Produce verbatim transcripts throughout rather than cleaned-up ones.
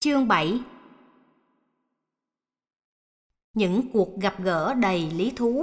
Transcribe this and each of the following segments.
Chương bảy. Những cuộc gặp gỡ đầy lý thú.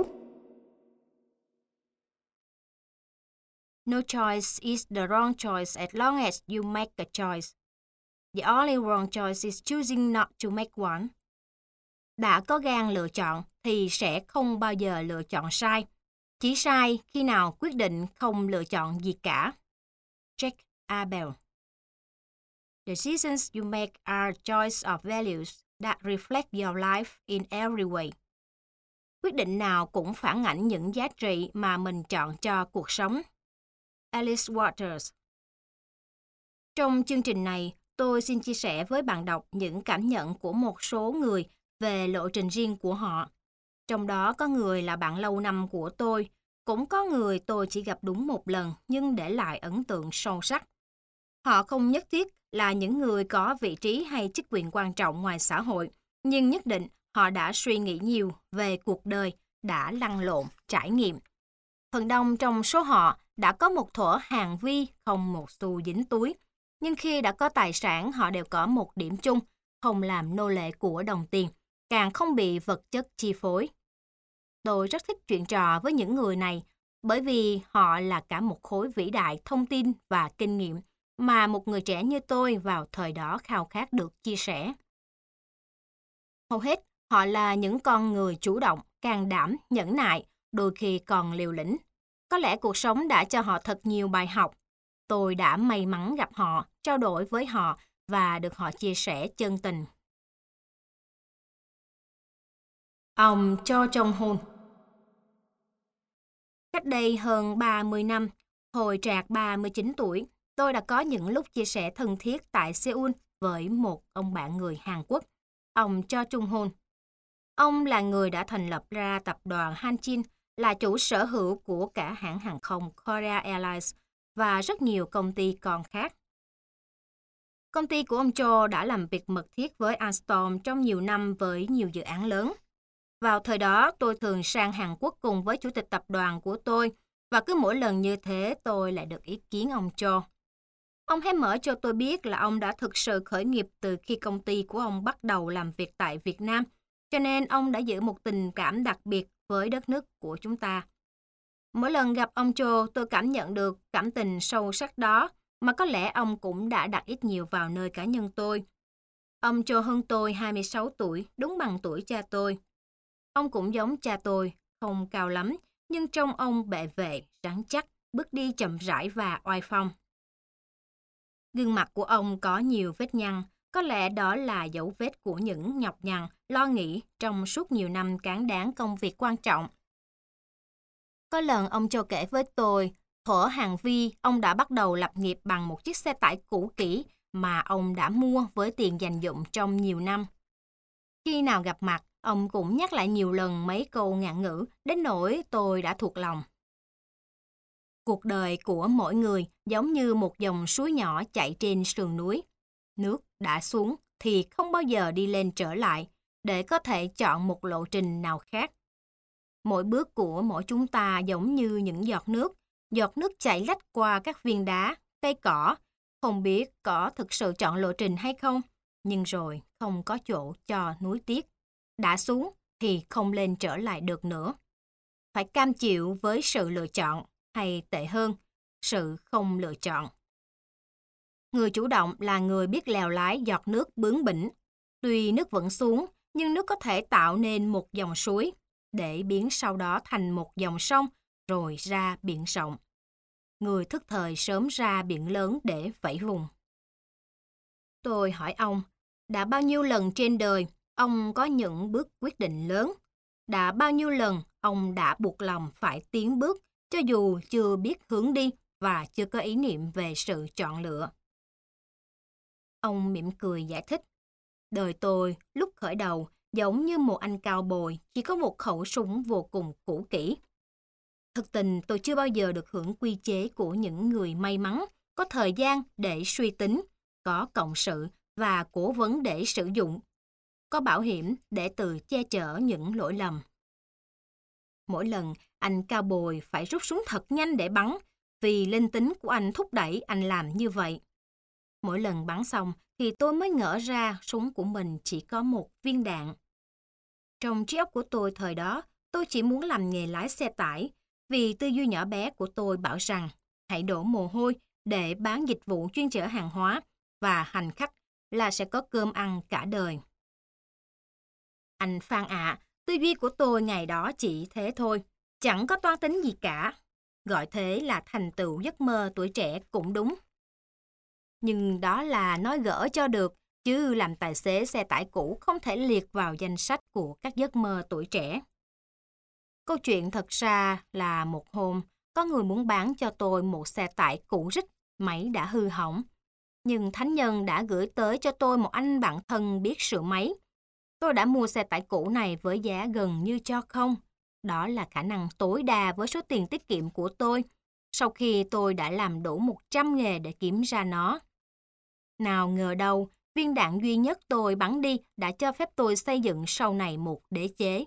No choice is the wrong choice as long as you make a choice. The only wrong choice is choosing not to make one. Đã có gan lựa chọn thì sẽ không bao giờ lựa chọn sai. Chỉ sai khi nào quyết định không lựa chọn gì cả. Jack Abel. The decisions you make are a choice of values that reflect your life in every way. Quyết định nào cũng phản ảnh những giá trị mà mình chọn cho cuộc sống. Alice Waters. Trong chương trình này, tôi xin chia sẻ với bạn đọc những cảm nhận của một số người về lộ trình riêng của họ. Trong đó có người là bạn lâu năm của tôi, cũng có người tôi chỉ gặp đúng một lần nhưng để lại ấn tượng sâu sắc. Họ không nhất thiết là những người có vị trí hay chức quyền quan trọng ngoài xã hội, nhưng nhất định họ đã suy nghĩ nhiều về cuộc đời, đã lăn lộn, trải nghiệm. Phần đông trong số họ đã có một thuở hàng vi không một xu dính túi, nhưng khi đã có tài sản họ đều có một điểm chung, không làm nô lệ của đồng tiền, càng không bị vật chất chi phối. Tôi rất thích chuyện trò với những người này, bởi vì họ là cả một khối vĩ đại thông tin và kinh nghiệm mà một người trẻ như tôi vào thời đó khao khát được chia sẻ. Hầu hết, họ là những con người chủ động, can đảm, nhẫn nại, đôi khi còn liều lĩnh. Có lẽ cuộc sống đã cho họ thật nhiều bài học. Tôi đã may mắn gặp họ, trao đổi với họ và được họ chia sẻ chân tình. Ông Cho Jong-hun. Cách đây hơn ba mươi năm, hồi trạc ba mươi chín tuổi, tôi đã có những lúc chia sẻ thân thiết tại Seoul với một ông bạn người Hàn Quốc, ông Cho Jong-hun. Ông là người đã thành lập ra tập đoàn Hanchin, là chủ sở hữu của cả hãng hàng không Korea Airlines và rất nhiều công ty con khác. Công ty của ông Cho đã làm việc mật thiết với Alstom trong nhiều năm với nhiều dự án lớn. Vào thời đó, tôi thường sang Hàn Quốc cùng với chủ tịch tập đoàn của tôi, và cứ mỗi lần như thế tôi lại được ý kiến ông Cho. Ông hé mở cho tôi biết là ông đã thực sự khởi nghiệp từ khi công ty của ông bắt đầu làm việc tại Việt Nam, cho nên ông đã giữ một tình cảm đặc biệt với đất nước của chúng ta. Mỗi lần gặp ông Cho, tôi cảm nhận được cảm tình sâu sắc đó, mà có lẽ ông cũng đã đặt ít nhiều vào nơi cá nhân tôi. Ông Cho hơn tôi hai mươi sáu tuổi, đúng bằng tuổi cha tôi. Ông cũng giống cha tôi, không cao lắm, nhưng trông ông bệ vệ, rắn chắc, bước đi chậm rãi và oai phong. Gương mặt của ông có nhiều vết nhăn, có lẽ đó là dấu vết của những nhọc nhằn, lo nghĩ trong suốt nhiều năm cán đáng công việc quan trọng. Có lần ông Cho kể với tôi, thuở Hàn Vi, ông đã bắt đầu lập nghiệp bằng một chiếc xe tải cũ kỹ mà ông đã mua với tiền dành dụm trong nhiều năm. Khi nào gặp mặt, ông cũng nhắc lại nhiều lần mấy câu ngạn ngữ, đến nỗi tôi đã thuộc lòng. Cuộc đời của mỗi người giống như một dòng suối nhỏ chảy trên sườn núi. Nước đã xuống thì không bao giờ đi lên trở lại, để có thể chọn một lộ trình nào khác. Mỗi bước của mỗi chúng ta giống như những giọt nước, giọt nước chảy lách qua các viên đá, cây cỏ, không biết có thực sự chọn lộ trình hay không, nhưng rồi không có chỗ cho nuối tiếc. Đã xuống thì không lên trở lại được nữa. Phải cam chịu với sự lựa chọn, hay tệ hơn, sự không lựa chọn. Người chủ động là người biết lèo lái giọt nước bướng bỉnh. Tuy nước vẫn xuống, nhưng nước có thể tạo nên một dòng suối, để biến sau đó thành một dòng sông, rồi ra biển rộng. Người thức thời sớm ra biển lớn để vẫy vùng. Tôi hỏi ông, đã bao nhiêu lần trên đời ông có những bước quyết định lớn? Đã bao nhiêu lần ông đã buộc lòng phải tiến bước, cho dù chưa biết hướng đi và chưa có ý niệm về sự chọn lựa? Ông mỉm cười giải thích, đời tôi lúc khởi đầu giống như một anh cao bồi, chỉ có một khẩu súng vô cùng cũ kỹ. Thực tình tôi chưa bao giờ được hưởng quy chế của những người may mắn, có thời gian để suy tính, có cộng sự và cố vấn để sử dụng, có bảo hiểm để tự che chở những lỗi lầm. Mỗi lần anh cao bồi phải rút súng thật nhanh để bắn, vì linh tính của anh thúc đẩy anh làm như vậy. Mỗi lần bắn xong thì tôi mới ngỡ ra súng của mình chỉ có một viên đạn. Trong trí óc của tôi thời đó, tôi chỉ muốn làm nghề lái xe tải, vì tư duy nhỏ bé của tôi bảo rằng hãy đổ mồ hôi để bán dịch vụ chuyên chở hàng hóa và hành khách là sẽ có cơm ăn cả đời. Anh Phan ạ, tư duy của tôi ngày đó chỉ thế thôi, chẳng có toan tính gì cả. Gọi thế là thành tựu giấc mơ tuổi trẻ cũng đúng. Nhưng đó là nói gỡ cho được, chứ làm tài xế xe tải cũ không thể liệt vào danh sách của các giấc mơ tuổi trẻ. Câu chuyện thật ra là một hôm, có người muốn bán cho tôi một xe tải cũ rích, máy đã hư hỏng. Nhưng thánh nhân đã gửi tới cho tôi một anh bạn thân biết sửa máy. Tôi đã mua xe tải cũ này với giá gần như cho không. Đó là khả năng tối đa với số tiền tiết kiệm của tôi, sau khi tôi đã làm đủ một trăm nghề để kiếm ra nó. Nào ngờ đâu, viên đạn duy nhất tôi bắn đi đã cho phép tôi xây dựng sau này một đế chế.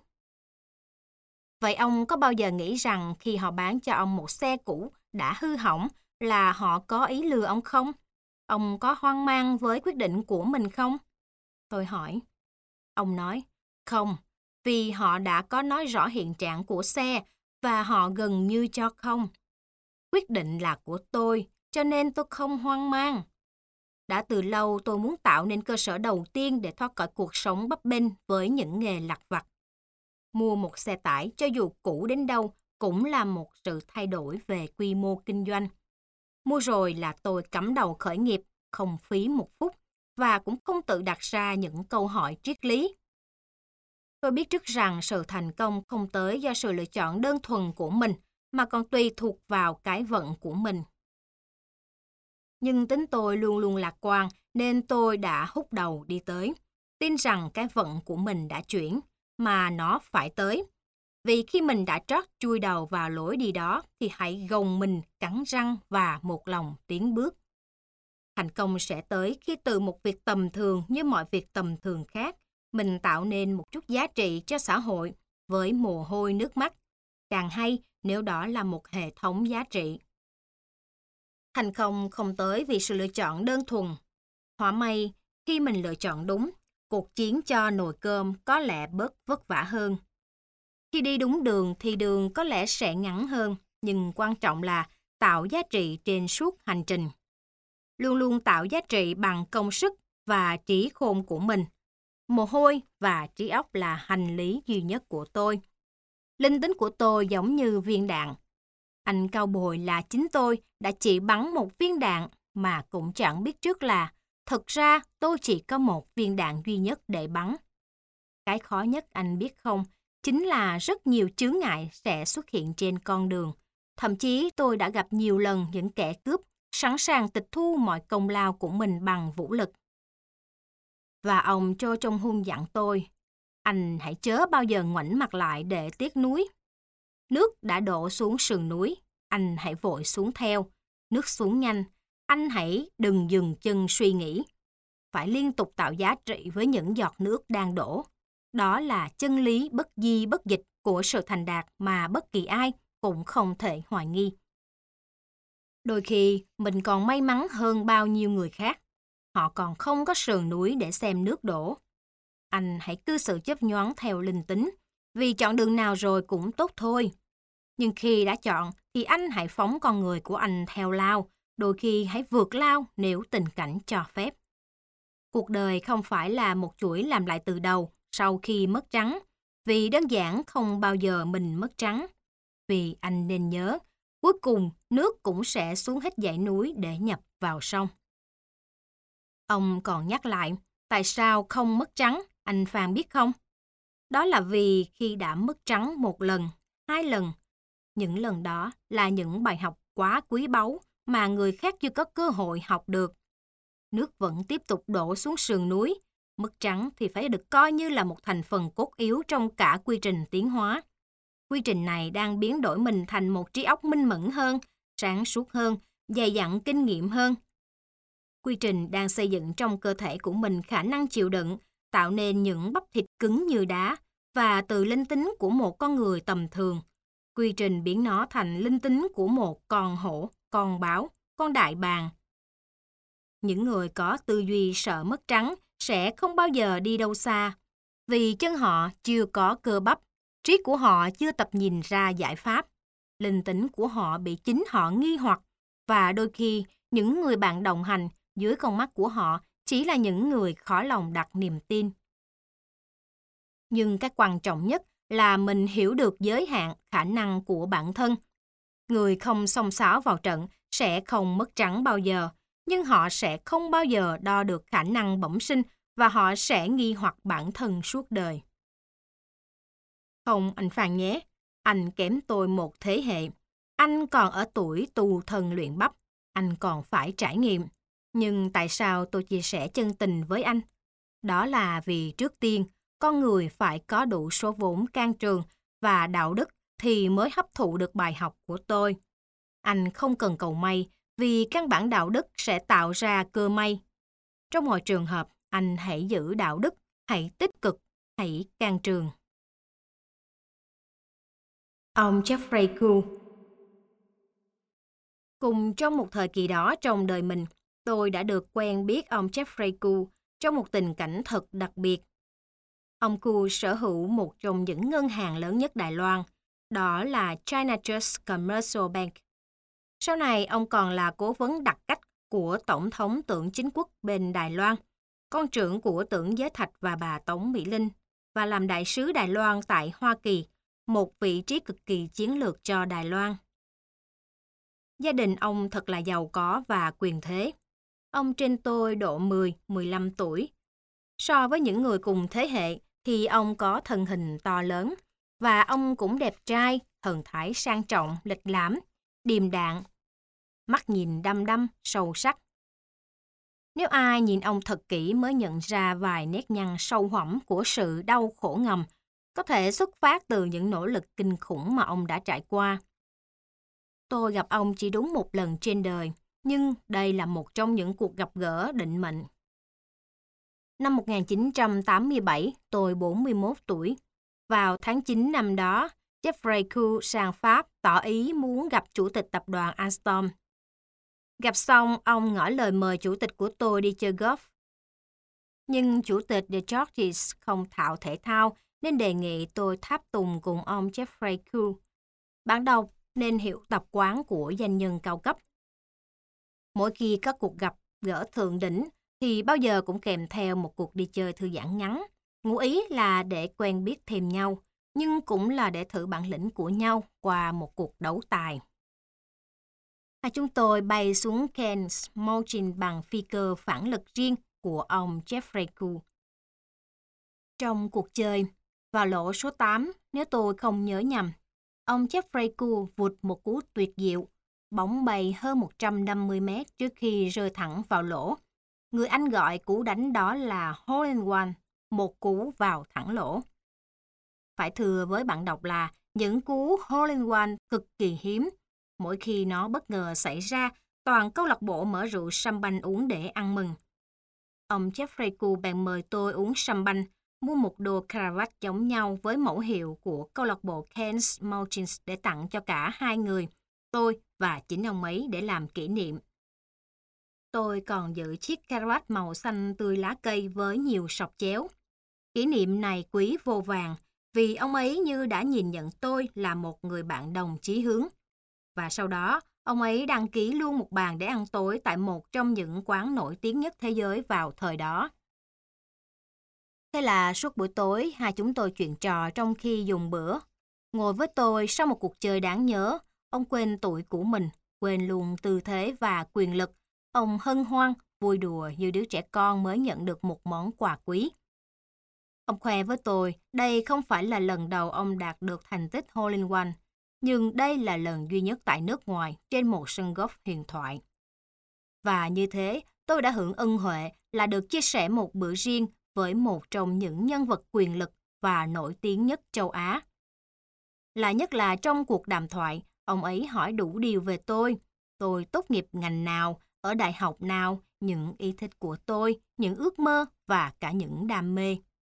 Vậy ông có bao giờ nghĩ rằng khi họ bán cho ông một xe cũ đã hư hỏng là họ có ý lừa ông không? Ông có hoang mang với quyết định của mình không? Tôi hỏi. Ông nói, không, vì họ đã có nói rõ hiện trạng của xe và họ gần như cho không. Quyết định là của tôi, cho nên tôi không hoang mang. Đã từ lâu tôi muốn tạo nên cơ sở đầu tiên để thoát khỏi cuộc sống bấp bênh với những nghề lặt vặt. Mua một xe tải cho dù cũ đến đâu cũng là một sự thay đổi về quy mô kinh doanh. Mua rồi là tôi cắm đầu khởi nghiệp, không phí một phút và cũng không tự đặt ra những câu hỏi triết lý. Tôi biết trước rằng sự thành công không tới do sự lựa chọn đơn thuần của mình mà còn tùy thuộc vào cái vận của mình. Nhưng tính tôi luôn luôn lạc quan nên tôi đã húc đầu đi tới, tin rằng cái vận của mình đã chuyển, mà nó phải tới. Vì khi mình đã trót chui đầu vào lối đi đó thì hãy gồng mình, cắn răng và một lòng tiến bước. Thành công sẽ tới khi từ một việc tầm thường như mọi việc tầm thường khác, mình tạo nên một chút giá trị cho xã hội với mồ hôi nước mắt. Càng hay nếu đó là một hệ thống giá trị. Thành công không tới vì sự lựa chọn đơn thuần. Họa may, khi mình lựa chọn đúng, cuộc chiến cho nồi cơm có lẽ bớt vất vả hơn. Khi đi đúng đường thì đường có lẽ sẽ ngắn hơn, nhưng quan trọng là tạo giá trị trên suốt hành trình. Luôn luôn tạo giá trị bằng công sức và trí khôn của mình. Mồ hôi và trí óc là hành lý duy nhất của tôi. Linh tính của tôi giống như viên đạn. Anh cao bồi là chính tôi đã chỉ bắn một viên đạn mà cũng chẳng biết trước là thực ra tôi chỉ có một viên đạn duy nhất để bắn. Cái khó nhất anh biết không, chính là rất nhiều chướng ngại sẽ xuất hiện trên con đường. Thậm chí tôi đã gặp nhiều lần những kẻ cướp sẵn sàng tịch thu mọi công lao của mình bằng vũ lực. Và ông Cho Trong Hun dặn tôi, anh hãy chớ bao giờ ngoảnh mặt lại để tiếc nuối. Nước đã đổ xuống sườn núi, anh hãy vội xuống theo. Nước xuống nhanh, anh hãy đừng dừng chân suy nghĩ. Phải liên tục tạo giá trị với những giọt nước đang đổ. Đó là chân lý bất di bất dịch của sự thành đạt mà bất kỳ ai cũng không thể hoài nghi. Đôi khi mình còn may mắn hơn bao nhiêu người khác. Họ còn không có sườn núi để xem nước đổ. Anh hãy cư xử chớp nhoáng theo linh tính, vì chọn đường nào rồi cũng tốt thôi. Nhưng khi đã chọn thì anh hãy phóng con người của anh theo lao, đôi khi hãy vượt lao nếu tình cảnh cho phép. Cuộc đời không phải là một chuỗi làm lại từ đầu sau khi mất trắng, vì đơn giản không bao giờ mình mất trắng. Vì anh nên nhớ, cuối cùng nước cũng sẽ xuống hết dãy núi để nhập vào sông. Ông còn nhắc lại, tại sao không mất trắng, anh Phan biết không? Đó là vì khi đã mất trắng một lần, hai lần, những lần đó là những bài học quá quý báu mà người khác chưa có cơ hội học được. Nước vẫn tiếp tục đổ xuống sườn núi, mất trắng thì phải được coi như là một thành phần cốt yếu trong cả quy trình tiến hóa. Quy trình này đang biến đổi mình thành một trí óc minh mẫn hơn, sáng suốt hơn, dày dặn kinh nghiệm hơn. Quy trình đang xây dựng trong cơ thể của mình khả năng chịu đựng, tạo nên những bắp thịt cứng như đá, và từ linh tính của một con người tầm thường, quy trình biến nó thành linh tính của một con hổ, con báo, con đại bàng. những người có tư duy sợ mất trắng sẽ không bao giờ đi đâu xa, vì chân họ chưa có cơ bắp, trí của họ chưa tập nhìn ra giải pháp, linh tính của họ bị chính họ nghi hoặc, và đôi khi những người bạn đồng hành dưới con mắt của họ chỉ là những người khó lòng đặt niềm tin. Nhưng cái quan trọng nhất là mình hiểu được giới hạn khả năng của bản thân. Người không xông xáo vào trận sẽ không mất trắng bao giờ, nhưng họ sẽ không bao giờ đo được khả năng bẩm sinh và họ sẽ nghi hoặc bản thân suốt đời. Không, anh Phan nhé, anh kém tôi một thế hệ. Anh còn ở tuổi tu thân luyện bắp, anh còn phải trải nghiệm. Nhưng tại sao tôi chia sẻ chân tình với anh? Đó là vì trước tiên, con người phải có đủ số vốn can trường và đạo đức thì mới hấp thụ được bài học của tôi. Anh không cần cầu may vì căn bản đạo đức sẽ tạo ra cơ may. Trong mọi trường hợp, anh hãy giữ đạo đức, hãy tích cực, hãy can trường. Ông Jeffrey Kuhl. Cùng trong một thời kỳ đó trong đời mình, tôi đã được quen biết ông Jeffrey Kuhl trong một tình cảnh thật đặc biệt. Ông Kuhl sở hữu một trong những ngân hàng lớn nhất Đài Loan, đó là China Trust Commercial Bank. Sau này, ông còn là cố vấn đặc cách của Tổng thống Tưởng Chính Quốc bên Đài Loan, con trưởng của Tưởng Giới Thạch và bà Tống Mỹ Linh, và làm đại sứ Đài Loan tại Hoa Kỳ, một vị trí cực kỳ chiến lược cho Đài Loan. Gia đình ông thật là giàu có và quyền thế. Ông trên tôi độ mười, mười lăm tuổi. So với những người cùng thế hệ thì ông có thân hình to lớn và ông cũng đẹp trai, thần thái sang trọng, lịch lãm, điềm đạm, mắt nhìn đăm đăm, sâu sắc. Nếu ai nhìn ông thật kỹ mới nhận ra vài nét nhăn sâu hõm của sự đau khổ ngầm, có thể xuất phát từ những nỗ lực kinh khủng mà ông đã trải qua. Tôi gặp ông chỉ đúng một lần trên đời, nhưng đây là một trong những cuộc gặp gỡ định mệnh. Năm một nghìn chín trăm tám mươi bảy, tôi bốn mươi mốt tuổi. Vào tháng chín năm đó, Jeffrey Kuhl sang Pháp tỏ ý muốn gặp chủ tịch tập đoàn Alstom. Gặp xong, ông ngỏ lời mời chủ tịch của tôi đi chơi golf. Nhưng chủ tịch De Georges không thạo thể thao nên đề nghị tôi tháp tùng cùng ông Jeffrey Kuhl. Bạn đọc nên hiểu tập quán của doanh nhân cao cấp. Mỗi khi có cuộc gặp gỡ thượng đỉnh thì bao giờ cũng kèm theo một cuộc đi chơi thư giãn ngắn. Ngụ ý là để quen biết thêm nhau, nhưng cũng là để thử bản lĩnh của nhau qua một cuộc đấu tài. Hai chúng tôi bay xuống Cairns Mountain bằng phi cơ phản lực riêng của ông Jeffrey Kuhl. Trong cuộc chơi, vào lỗ số tám, nếu tôi không nhớ nhầm, ông Jeffrey Kuhl vụt một cú tuyệt diệu, bóng bay hơn một trăm năm mươi mét trước khi rơi thẳng vào lỗ. Người Anh gọi cú đánh đó là hole in one, một cú vào thẳng lỗ. Phải thừa với bạn đọc là những cú hole in one cực kỳ hiếm. Mỗi khi nó bất ngờ xảy ra, toàn câu lạc bộ mở rượu sâm banh uống để ăn mừng. Ông Jeffrey Kuhl bèn mời tôi uống sâm banh, mua một đôi cravat giống nhau với mẫu hiệu của câu lạc bộ Cairns Mountains để tặng cho cả hai người, tôi và chính ông ấy để làm kỷ niệm. Tôi còn giữ chiếc cravat màu xanh tươi lá cây với nhiều sọc chéo. Kỷ niệm này quý vô vàn vì ông ấy như đã nhìn nhận tôi là một người bạn đồng chí hướng. Và sau đó, ông ấy đăng ký luôn một bàn để ăn tối tại một trong những quán nổi tiếng nhất thế giới vào thời đó. Thế là suốt buổi tối, hai chúng tôi chuyện trò trong khi dùng bữa. Ngồi với tôi sau một cuộc chơi đáng nhớ, ông quên tuổi của mình, quên luôn tư thế và quyền lực. Ông hân hoan, vui đùa như đứa trẻ con mới nhận được một món quà quý. Ông khoe với tôi, đây không phải là lần đầu ông đạt được thành tích hole in one, nhưng đây là lần duy nhất tại nước ngoài trên một sân golf huyền thoại. Và như thế, tôi đã hưởng ân huệ là được chia sẻ một bữa riêng với một trong những nhân vật quyền lực và nổi tiếng nhất châu Á. Lạ nhất là trong cuộc đàm thoại, ông ấy hỏi đủ điều về tôi. Tôi tốt nghiệp ngành nào, ở đại học nào, những ý thích của tôi, những ước mơ và cả những đam mê.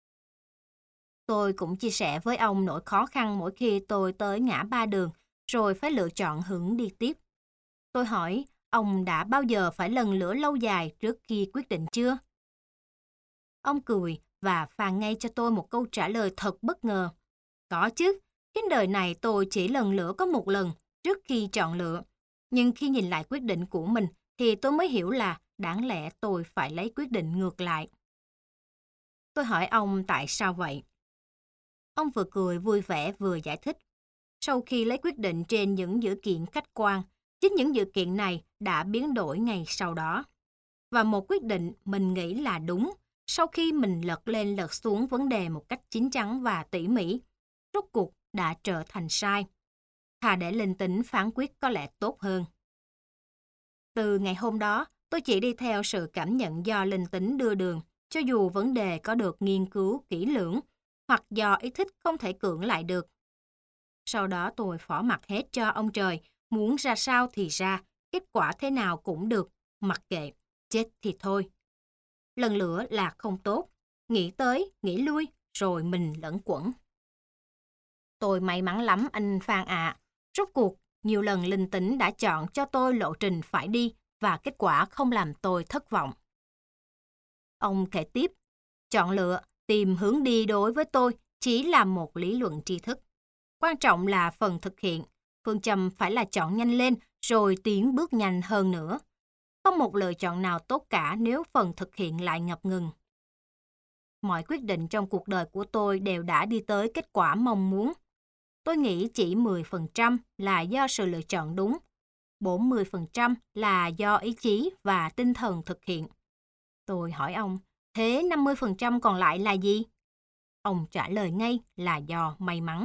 Tôi cũng chia sẻ với ông nỗi khó khăn mỗi khi tôi tới ngã ba đường, rồi phải lựa chọn hướng đi tiếp. Tôi hỏi, Ông đã bao giờ phải lần lữa lâu dài trước khi quyết định chưa? Ông cười và phàn ngay cho tôi một câu trả lời thật bất ngờ. Có chứ, trên đời này tôi chỉ lần lữa có một lần trước khi chọn lựa. Nhưng khi nhìn lại quyết định của mình thì tôi mới hiểu là đáng lẽ tôi phải lấy quyết định ngược lại. Tôi hỏi ông tại sao vậy? Ông vừa cười vui vẻ vừa giải thích. Sau khi lấy quyết định trên những dữ kiện khách quan, chính những dữ kiện này đã biến đổi ngay sau đó. Và một quyết định mình nghĩ là đúng, sau khi mình lật lên lật xuống vấn đề một cách chín chắn và tỉ mỉ, rốt cuộc đã trở thành sai. Thà để linh tính phán quyết có lẽ tốt hơn. Từ ngày hôm đó, tôi chỉ đi theo sự cảm nhận do linh tính đưa đường, cho dù vấn đề có được nghiên cứu kỹ lưỡng, hoặc do ý thích không thể cưỡng lại được. Sau đó tôi phó mặc hết cho ông trời, muốn ra sao thì ra, kết quả thế nào cũng được, mặc kệ, chết thì thôi. Lần lữa là không tốt, nghĩ tới, nghĩ lui, rồi mình lẫn quẩn. Tôi may mắn lắm anh Phan ạ. Rốt cuộc, nhiều lần linh tính đã chọn cho tôi lộ trình phải đi và kết quả không làm tôi thất vọng. Ông kể tiếp, chọn lựa, tìm hướng đi đối với tôi chỉ là một lý luận tri thức. Quan trọng là phần thực hiện, phương châm phải là chọn nhanh lên rồi tiến bước nhanh hơn nữa. Không một lựa chọn nào tốt cả nếu phần thực hiện lại ngập ngừng. Mọi quyết định trong cuộc đời của tôi đều đã đi tới kết quả mong muốn. Tôi nghĩ chỉ mười phần trăm là do sự lựa chọn đúng, bốn mươi phần trăm là do ý chí và tinh thần thực hiện. Tôi hỏi ông, thế năm mươi phần trăm còn lại là gì? Ông trả lời ngay là do may mắn.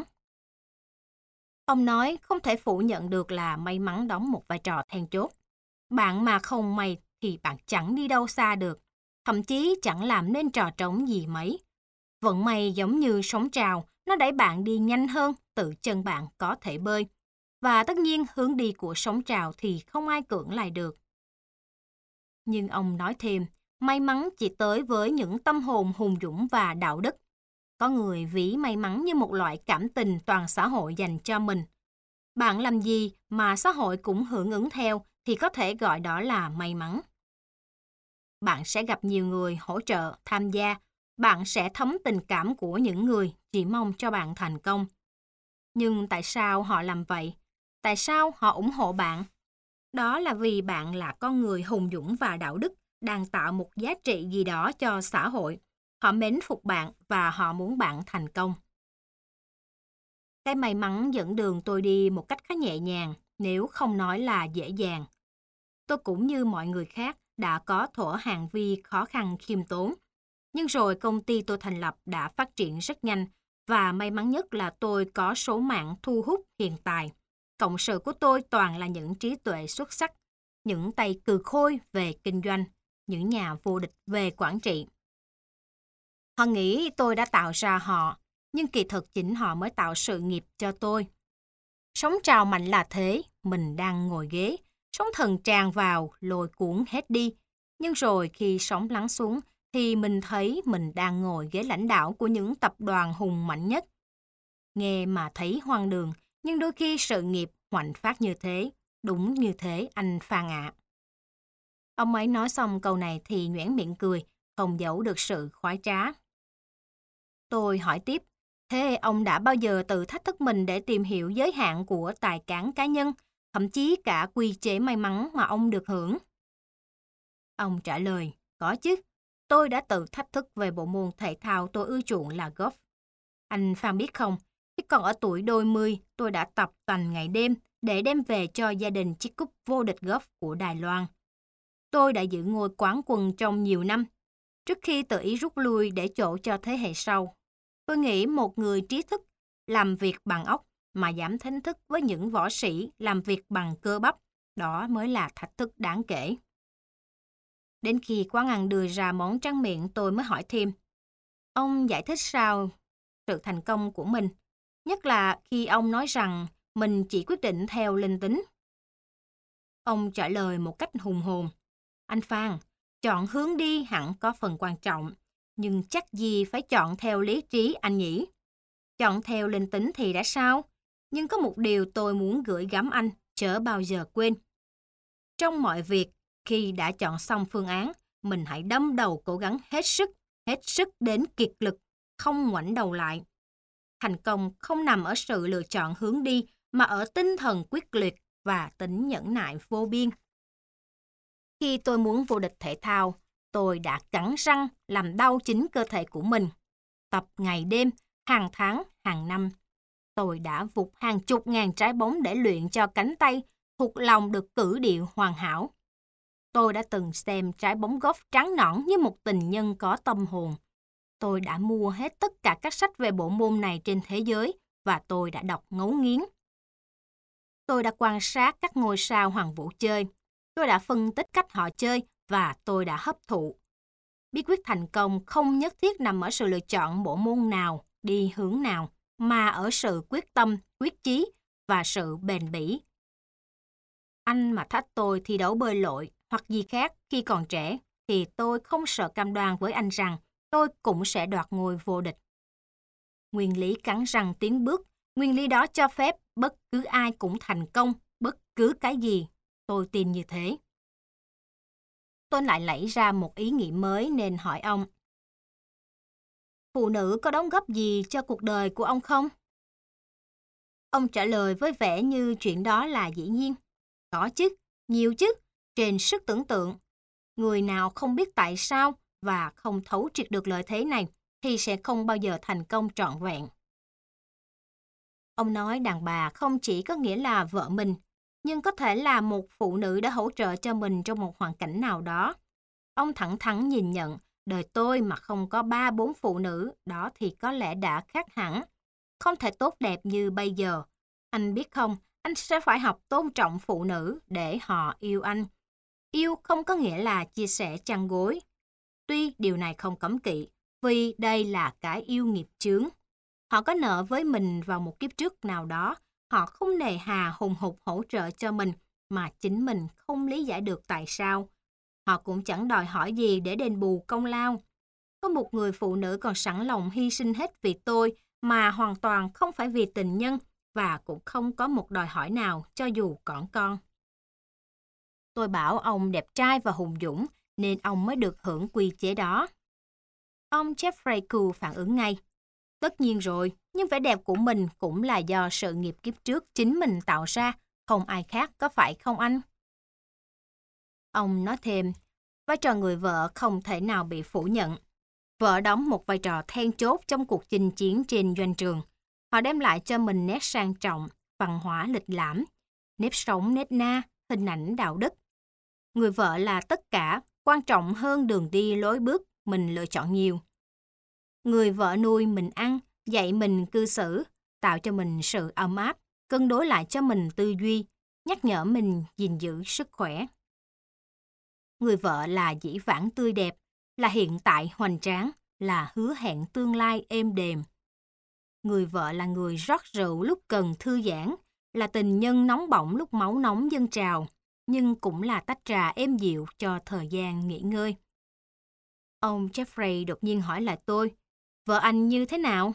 Ông nói không thể phủ nhận được là may mắn đóng một vai trò then chốt. Bạn mà không may thì bạn chẳng đi đâu xa được, thậm chí chẳng làm nên trò trống gì mấy. Vận may giống như sóng trào, nó đẩy bạn đi nhanh hơn tự chân bạn có thể bơi. Và tất nhiên hướng đi của sóng trào thì không ai cưỡng lại được. Nhưng ông nói thêm, may mắn chỉ tới với những tâm hồn hùng dũng và đạo đức. Có người ví may mắn như một loại cảm tình toàn xã hội dành cho mình. Bạn làm gì mà xã hội cũng hưởng ứng theo thì có thể gọi đó là may mắn. Bạn sẽ gặp nhiều người hỗ trợ, tham gia. Bạn sẽ thấm tình cảm của những người chỉ mong cho bạn thành công. Nhưng tại sao họ làm vậy? Tại sao họ ủng hộ bạn? Đó là vì bạn là con người hùng dũng và đạo đức, đang tạo một giá trị gì đó cho xã hội. Họ mến phục bạn và họ muốn bạn thành công. Cái may mắn dẫn đường tôi đi một cách khá nhẹ nhàng, nếu không nói là dễ dàng. Tôi cũng như mọi người khác đã có thuở hàng vi khó khăn khiêm tốn. Nhưng rồi công ty tôi thành lập đã phát triển rất nhanh và may mắn nhất là tôi có số mạng thu hút hiện tài. Cộng sự của tôi toàn là những trí tuệ xuất sắc, những tay cừ khôi về kinh doanh, những nhà vô địch về quản trị. Họ nghĩ tôi đã tạo ra họ, nhưng kỳ thực chính họ mới tạo sự nghiệp cho tôi. Sóng trào mạnh là thế, mình đang ngồi ghế, sóng thần tràn vào, lôi cuốn hết đi. Nhưng rồi khi sóng lắng xuống, thì mình thấy mình đang ngồi ghế lãnh đạo của những tập đoàn hùng mạnh nhất. Nghe mà thấy hoang đường, nhưng đôi khi sự nghiệp hoành phát như thế, đúng như thế anh Phan ạ. Ông ấy nói xong câu này thì nhoẻn miệng cười, không giấu được sự khoái trá. Tôi hỏi tiếp, thế ông đã bao giờ tự thách thức mình để tìm hiểu giới hạn của tài cán cá nhân, thậm chí cả quy chế may mắn mà ông được hưởng? Ông trả lời, có chứ. Tôi đã tự thách thức về bộ môn thể thao tôi ưa chuộng là golf. Anh Phan biết không, khi còn ở tuổi đôi mươi, tôi đã tập tành ngày đêm để đem về cho gia đình chiếc cúp vô địch golf của Đài Loan. Tôi đã giữ ngôi quán quân trong nhiều năm, trước khi tự ý rút lui để chỗ cho thế hệ sau. Tôi nghĩ một người trí thức làm việc bằng óc mà dám thách thức với những võ sĩ làm việc bằng cơ bắp, đó mới là thách thức đáng kể. Đến khi quán ăn đưa ra món tráng miệng tôi mới hỏi thêm. Ông giải thích sao sự thành công của mình, nhất là khi ông nói rằng mình chỉ quyết định theo linh tính. Ông trả lời một cách hùng hồn. Anh Phan, chọn hướng đi hẳn có phần quan trọng, nhưng chắc gì phải chọn theo lý trí anh nhỉ? Chọn theo linh tính thì đã sao? Nhưng có một điều tôi muốn gửi gắm anh, chớ bao giờ quên. Trong mọi việc, khi đã chọn xong phương án, mình hãy đâm đầu cố gắng hết sức, hết sức đến kiệt lực, không ngoảnh đầu lại. Thành công không nằm ở sự lựa chọn hướng đi, mà ở tinh thần quyết liệt và tính nhẫn nại vô biên. Khi tôi muốn vô địch thể thao, tôi đã cắn răng làm đau chính cơ thể của mình. Tập ngày đêm, hàng tháng, hàng năm. Tôi đã vụt hàng chục ngàn trái bóng để luyện cho cánh tay thuộc lòng được cử điệu hoàn hảo. Tôi đã từng xem trái bóng golf trắng nõn như một tình nhân có tâm hồn. Tôi đã mua hết tất cả các sách về bộ môn này trên thế giới và tôi đã đọc ngấu nghiến. Tôi đã quan sát các ngôi sao hoàng vũ chơi. Tôi đã phân tích cách họ chơi và tôi đã hấp thụ. Bí quyết thành công không nhất thiết nằm ở sự lựa chọn bộ môn nào, đi hướng nào, mà ở sự quyết tâm, quyết chí và sự bền bỉ. Anh mà thách tôi thi đấu bơi lội hoặc gì khác khi còn trẻ, thì tôi không sợ cam đoan với anh rằng tôi cũng sẽ đoạt ngôi vô địch. Nguyên lý cắn răng tiến bước, nguyên lý đó cho phép bất cứ ai cũng thành công, bất cứ cái gì. Tôi tin như thế. Tôi lại nảy ra một ý nghĩ mới nên hỏi ông. Phụ nữ có đóng góp gì cho cuộc đời của ông không? Ông trả lời với vẻ như chuyện đó là dĩ nhiên. Có chứ, nhiều chứ, trên sức tưởng tượng. Người nào không biết tại sao và không thấu triệt được lợi thế này thì sẽ không bao giờ thành công trọn vẹn. Ông nói đàn bà không chỉ có nghĩa là vợ mình, nhưng có thể là một phụ nữ đã hỗ trợ cho mình trong một hoàn cảnh nào đó. Ông thẳng thắn nhìn nhận, đời tôi mà không có ba bốn phụ nữ, đó thì có lẽ đã khác hẳn. Không thể tốt đẹp như bây giờ. Anh biết không, anh sẽ phải học tôn trọng phụ nữ để họ yêu anh. Yêu không có nghĩa là chia sẻ chăn gối. Tuy điều này không cấm kỵ, vì đây là cái yêu nghiệp chướng. Họ có nợ với mình vào một kiếp trước nào đó, họ không nề hà hùng hục hỗ trợ cho mình, mà chính mình không lý giải được tại sao. Họ cũng chẳng đòi hỏi gì để đền bù công lao. Có một người phụ nữ còn sẵn lòng hy sinh hết vì tôi, mà hoàn toàn không phải vì tình nhân, và cũng không có một đòi hỏi nào cho dù còn con. Tôi bảo ông đẹp trai và hùng dũng, nên ông mới được hưởng quy chế đó. Ông Jeffrey Cool phản ứng ngay. Tất nhiên rồi, nhưng vẻ đẹp của mình cũng là do sự nghiệp kiếp trước chính mình tạo ra, không ai khác, có phải không anh? Ông nói thêm, vai trò người vợ không thể nào bị phủ nhận. Vợ đóng một vai trò then chốt trong cuộc chinh chiến trên doanh trường. Họ đem lại cho mình nét sang trọng, văn hóa lịch lãm, nếp sống nết na, hình ảnh đạo đức. Người vợ là tất cả, quan trọng hơn đường đi lối bước mình lựa chọn nhiều. Người vợ nuôi mình ăn, dạy mình cư xử, tạo cho mình sự ấm áp, cân đối lại cho mình tư duy, nhắc nhở mình gìn giữ sức khỏe. Người vợ là dĩ vãng tươi đẹp, là hiện tại hoành tráng, là hứa hẹn tương lai êm đềm. Người vợ là người rót rượu lúc cần thư giãn, là tình nhân nóng bỏng lúc máu nóng dâng trào, nhưng cũng là tách trà êm dịu cho thời gian nghỉ ngơi. Ông Jeffrey đột nhiên hỏi lại tôi, vợ anh như thế nào?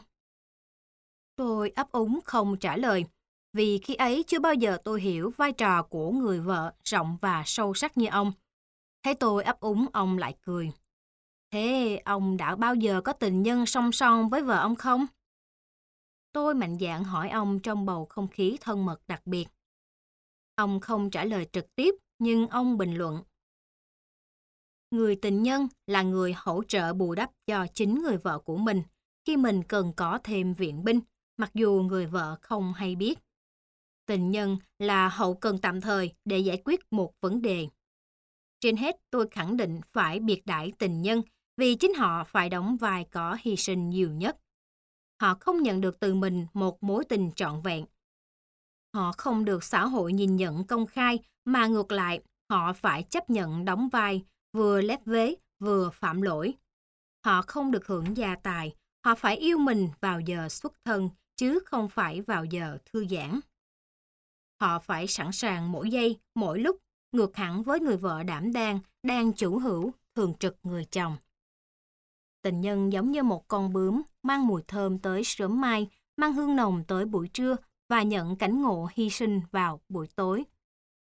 Tôi ấp úng không trả lời, vì khi ấy chưa bao giờ tôi hiểu vai trò của người vợ rộng và sâu sắc như ông. Thấy tôi ấp úng, ông lại cười. Thế ông đã bao giờ có tình nhân song song với vợ ông không? Tôi mạnh dạn hỏi ông trong bầu không khí thân mật đặc biệt. Ông không trả lời trực tiếp, nhưng ông bình luận. Người tình nhân là người hỗ trợ bù đắp cho chính người vợ của mình khi mình cần có thêm viện binh, mặc dù người vợ không hay biết. Tình nhân là hậu cần tạm thời để giải quyết một vấn đề. Trên hết, tôi khẳng định phải biệt đãi tình nhân vì chính họ phải đóng vai có hy sinh nhiều nhất. Họ không nhận được từ mình một mối tình trọn vẹn. Họ không được xã hội nhìn nhận công khai, mà ngược lại, họ phải chấp nhận đóng vai, vừa lép vế, vừa phạm lỗi. Họ không được hưởng gia tài, họ phải yêu mình vào giờ xuất thân, chứ không phải vào giờ thư giãn. Họ phải sẵn sàng mỗi giây, mỗi lúc, ngược hẳn với người vợ đảm đang, đang chủ hữu, thường trực người chồng. Tình nhân giống như một con bướm, mang mùi thơm tới sớm mai, mang hương nồng tới buổi trưa và nhận cảnh ngộ hy sinh vào buổi tối.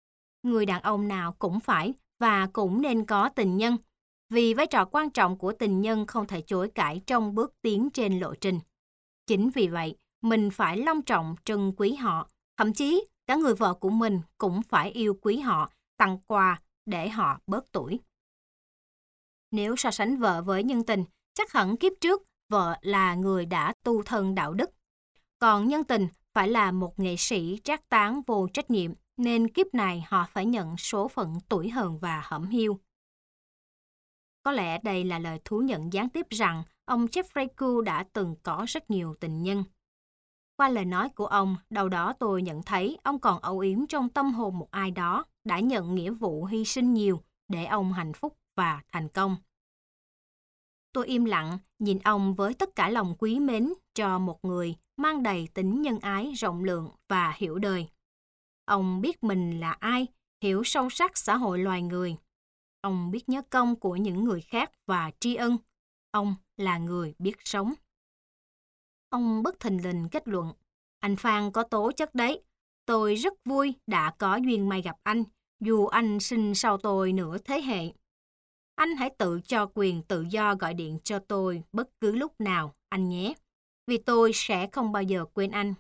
người đàn ông nào cũng phải và cũng nên có tình nhân, vì vai trò quan trọng của tình nhân không thể chối cãi trong bước tiến trên lộ trình. Chính vì vậy, mình phải long trọng trân quý họ, thậm chí cả người vợ của mình cũng phải yêu quý họ, tặng quà để họ bớt tuổi. Nếu so sánh vợ với nhân tình, chắc hẳn kiếp trước vợ là người đã tu thân đạo đức. Còn nhân tình phải là một nghệ sĩ trác táng vô trách nhiệm, nên kiếp này họ phải nhận số phận tủi hờn và hẩm hiu. Có lẽ đây là lời thú nhận gián tiếp rằng ông Jeffrey Cool đã từng có rất nhiều tình nhân. Qua lời nói của ông, đâu đó tôi nhận thấy ông còn âu yếm trong tâm hồn một ai đó đã nhận nghĩa vụ hy sinh nhiều để ông hạnh phúc và thành công. Tôi im lặng nhìn ông với tất cả lòng quý mến cho một người mang đầy tính nhân ái rộng lượng và hiểu đời. Ông biết mình là ai, hiểu sâu sắc xã hội loài người. Ông biết nhớ công của những người khác và tri ân. Ông là người biết sống. Ông bất thình lình kết luận, anh Phan có tố chất đấy. Tôi rất vui đã có duyên may gặp anh, dù anh sinh sau tôi nửa thế hệ. Anh hãy tự cho quyền tự do gọi điện cho tôi bất cứ lúc nào, anh nhé, vì tôi sẽ không bao giờ quên anh.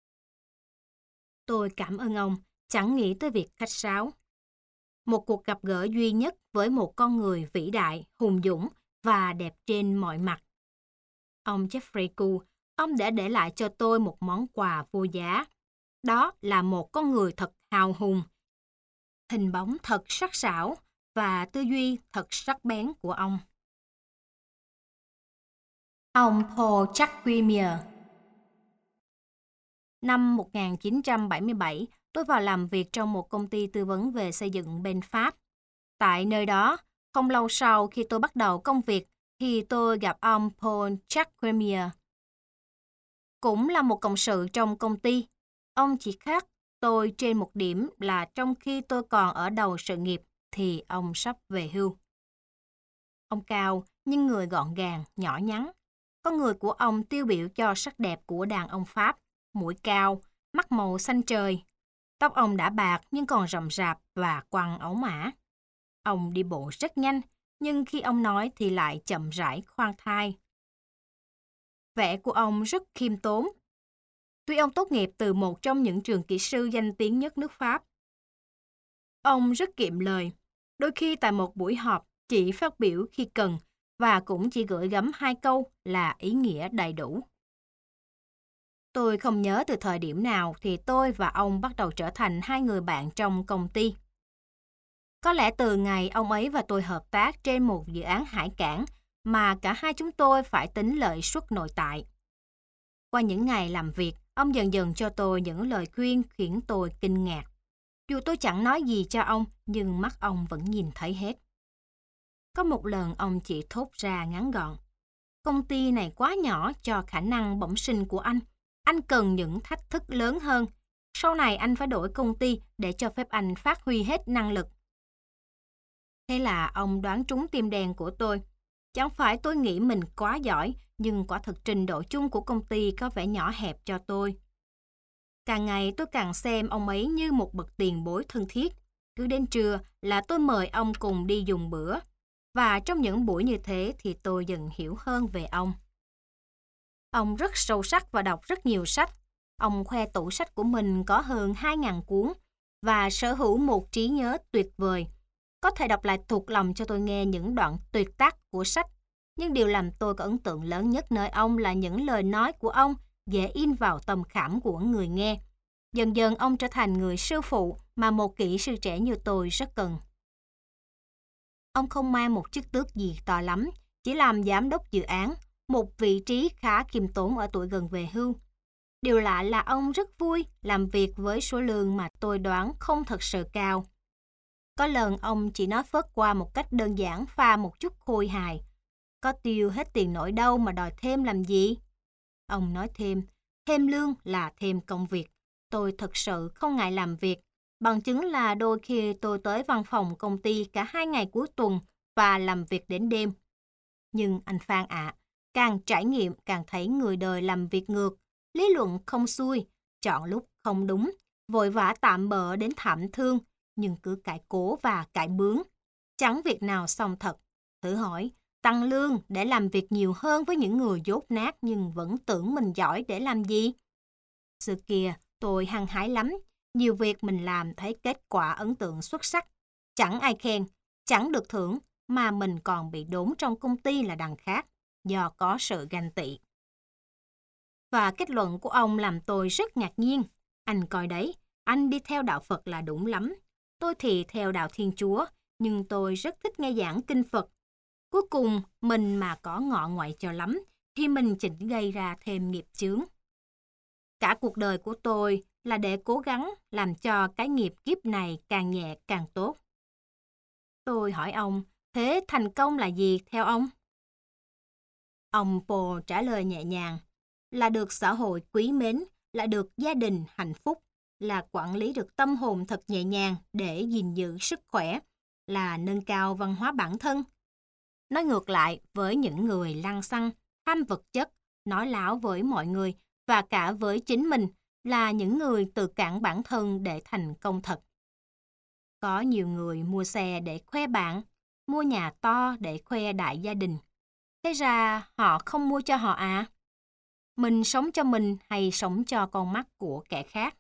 Tôi cảm ơn ông, chẳng nghĩ tới việc khách sáo. Một cuộc gặp gỡ duy nhất với một con người vĩ đại, hùng dũng và đẹp trên mọi mặt. Ông Jeffrey Cool, ông đã để lại cho tôi một món quà vô giá. Đó là một con người thật hào hùng, hình bóng thật sắc sảo và tư duy thật sắc bén của ông. Ông Paul Jacquemier. Năm một nghìn chín trăm bảy mươi bảy, tôi vào làm việc trong một công ty tư vấn về xây dựng bên Pháp. Tại nơi đó, không lâu sau khi tôi bắt đầu công việc, thì tôi gặp ông Paul Jacquemier. Cũng là một cộng sự trong công ty. Ông chỉ khác tôi trên một điểm là trong khi tôi còn ở đầu sự nghiệp, thì ông sắp về hưu. Ông cao, nhưng người gọn gàng, nhỏ nhắn. Con người của ông tiêu biểu cho sắc đẹp của đàn ông Pháp, mũi cao, mắt màu xanh trời. Tóc ông đã bạc nhưng còn rậm rạp và quăn ống mã. Ông đi bộ rất nhanh, nhưng khi ông nói thì lại chậm rãi khoan thai. Vẻ của ông rất khiêm tốn. Tuy ông tốt nghiệp từ một trong những trường kỹ sư danh tiếng nhất nước Pháp. Ông rất kiệm lời. Đôi khi tại một buổi họp chỉ phát biểu khi cần và cũng chỉ gửi gắm hai câu là ý nghĩa đầy đủ. Tôi không nhớ từ thời điểm nào thì tôi và ông bắt đầu trở thành hai người bạn trong công ty. Có lẽ từ ngày ông ấy và tôi hợp tác trên một dự án hải cảng mà cả hai chúng tôi phải tính lợi suất nội tại. Qua những ngày làm việc, ông dần dần cho tôi những lời khuyên khiến tôi kinh ngạc. Dù tôi chẳng nói gì cho ông, nhưng mắt ông vẫn nhìn thấy hết. Có một lần ông chỉ thốt ra ngắn gọn. Công ty này quá nhỏ cho khả năng bẩm sinh của anh. Anh cần những thách thức lớn hơn. Sau này anh phải đổi công ty để cho phép anh phát huy hết năng lực. Thế là ông đoán trúng tim đen của tôi. Chẳng phải tôi nghĩ mình quá giỏi, nhưng quả thực trình độ chung của công ty có vẻ nhỏ hẹp cho tôi. Càng ngày tôi càng xem ông ấy như một bậc tiền bối thân thiết. Cứ đến trưa là tôi mời ông cùng đi dùng bữa. Và trong những buổi như thế thì tôi dần hiểu hơn về ông. Ông rất sâu sắc và đọc rất nhiều sách. Ông khoe tủ sách của mình có hơn hai nghìn cuốn và sở hữu một trí nhớ tuyệt vời. Có thể đọc lại thuộc lòng cho tôi nghe những đoạn tuyệt tác của sách. Nhưng điều làm tôi có ấn tượng lớn nhất nơi ông là những lời nói của ông dễ in vào tâm khảm của người nghe. Dần dần ông trở thành người sư phụ mà một kỹ sư trẻ như tôi rất cần. Ông không mang một chức tước gì to lắm, chỉ làm giám đốc dự án, một vị trí khá khiêm tốn ở tuổi gần về hưu. Điều lạ là ông rất vui làm việc với số lương mà tôi đoán không thật sự cao. Có lần ông chỉ nói phớt qua một cách đơn giản pha một chút khôi hài. Có tiêu hết tiền nổi đâu mà đòi thêm làm gì? Ông nói thêm, thêm lương là thêm công việc. Tôi thật sự không ngại làm việc. Bằng chứng là đôi khi tôi tới văn phòng công ty cả hai ngày cuối tuần và làm việc đến đêm. Nhưng anh Phan ạ, à, càng trải nghiệm càng thấy người đời làm việc ngược, lý luận không xuôi, chọn lúc không đúng, vội vã tạm bợ đến thảm thương, nhưng cứ cãi cố và cãi bướng. Chẳng việc nào xong thật. Thử hỏi, tăng lương để làm việc nhiều hơn với những người dốt nát nhưng vẫn tưởng mình giỏi để làm gì? Xưa kia, tôi hăng hái lắm. Nhiều việc mình làm thấy kết quả ấn tượng xuất sắc. Chẳng ai khen, chẳng được thưởng, mà mình còn bị đốn trong công ty là đằng khác, do có sự ganh tị. Và kết luận của ông làm tôi rất ngạc nhiên. Anh coi đấy, anh đi theo đạo Phật là đúng lắm. Tôi thì theo đạo Thiên Chúa, nhưng tôi rất thích nghe giảng kinh Phật. Cuối cùng, mình mà có ngọ ngoại cho lắm, thì mình chỉ gây ra thêm nghiệp chướng. Cả cuộc đời của tôi là để cố gắng làm cho cái nghiệp kiếp này càng nhẹ càng tốt. Tôi hỏi ông, thế thành công là gì theo ông? Ông Paul trả lời nhẹ nhàng, là được xã hội quý mến, là được gia đình hạnh phúc, là quản lý được tâm hồn thật nhẹ nhàng để gìn giữ sức khỏe, là nâng cao văn hóa bản thân. Nói ngược lại với những người lăng xăng, tham vật chất, nói láo với mọi người và cả với chính mình là những người tự cản bản thân để thành công thật. Có nhiều người mua xe để khoe bạn, mua nhà to để khoe đại gia đình. Thế ra họ không mua cho họ à? Mình sống cho mình hay sống cho con mắt của kẻ khác?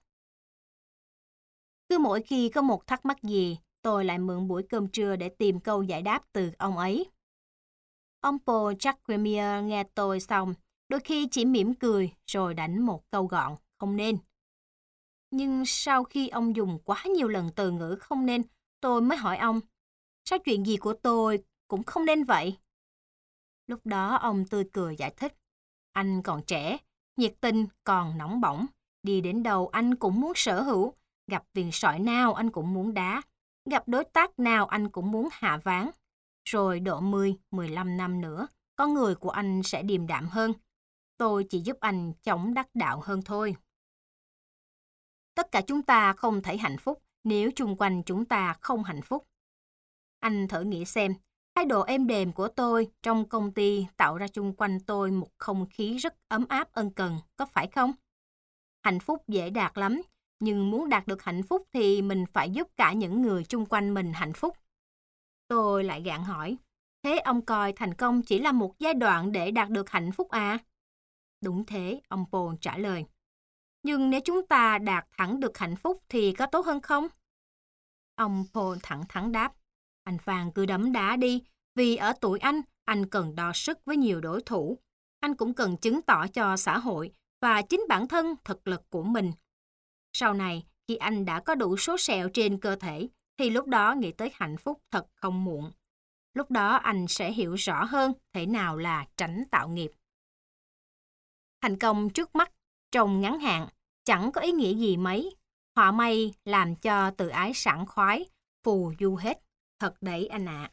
Cứ mỗi khi có một thắc mắc gì, tôi lại mượn buổi cơm trưa để tìm câu giải đáp từ ông ấy. Ông Paul Jacquemier nghe tôi xong, đôi khi chỉ mỉm cười rồi đánh một câu gọn, không nên. Nhưng sau khi ông dùng quá nhiều lần từ ngữ không nên, tôi mới hỏi ông, sao chuyện gì của tôi cũng không nên vậy? Lúc đó ông tươi cười giải thích, anh còn trẻ, nhiệt tình còn nóng bỏng, đi đến đâu anh cũng muốn sở hữu, gặp viên sỏi nào anh cũng muốn đá, gặp đối tác nào anh cũng muốn hạ ván. Rồi độ mười, mười lăm năm nữa, con người của anh sẽ điềm đạm hơn. Tôi chỉ giúp anh chống đắc đạo hơn thôi. Tất cả chúng ta không thể hạnh phúc nếu chung quanh chúng ta không hạnh phúc. Anh thử nghĩ xem, thái độ êm đềm của tôi trong công ty tạo ra chung quanh tôi một không khí rất ấm áp ân cần, có phải không? Hạnh phúc dễ đạt lắm, nhưng muốn đạt được hạnh phúc thì mình phải giúp cả những người chung quanh mình hạnh phúc. Tôi lại gạn hỏi, thế ông coi thành công chỉ là một giai đoạn để đạt được hạnh phúc à? Đúng thế, ông Paul trả lời. Nhưng nếu chúng ta đạt thẳng được hạnh phúc thì có tốt hơn không? Ông Paul thẳng thắn đáp, anh Phan cứ đấm đá đi, vì ở tuổi anh, anh cần đo sức với nhiều đối thủ. Anh cũng cần chứng tỏ cho xã hội và chính bản thân thực lực của mình. Sau này, khi anh đã có đủ số sẹo trên cơ thể, thì lúc đó nghĩ tới hạnh phúc thật không muộn. Lúc đó anh sẽ hiểu rõ hơn thế nào là tránh tạo nghiệp. Thành công trước mắt, trong ngắn hạn, chẳng có ý nghĩa gì mấy. Họa may làm cho tự ái sảng khoái, phù du hết. Thật đấy anh ạ.